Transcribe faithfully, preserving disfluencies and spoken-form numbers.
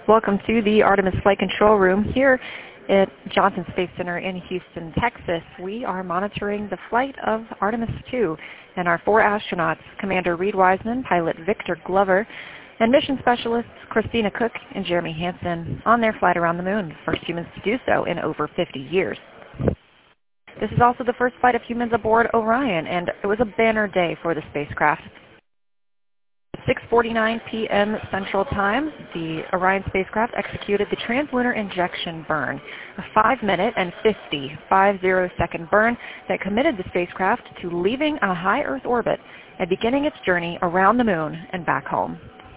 Welcome to the Artemis Flight Control Room here at Johnson Space Center in Houston, Texas. We are monitoring the flight of Artemis two and our four astronauts, Commander Reid Wiseman, pilot Victor Glover, and mission specialists Christina Cook and Jeremy Hansen on their flight around the moon, the first humans to do so in over fifty years. This is also the first flight of humans aboard Orion, and it was a banner day for the spacecraft. six forty-nine p m Central Time, the Orion spacecraft executed the translunar injection burn, a five minute and fifty, fifty second burn that committed the spacecraft to leaving a high Earth orbit and beginning its journey around the moon and back home.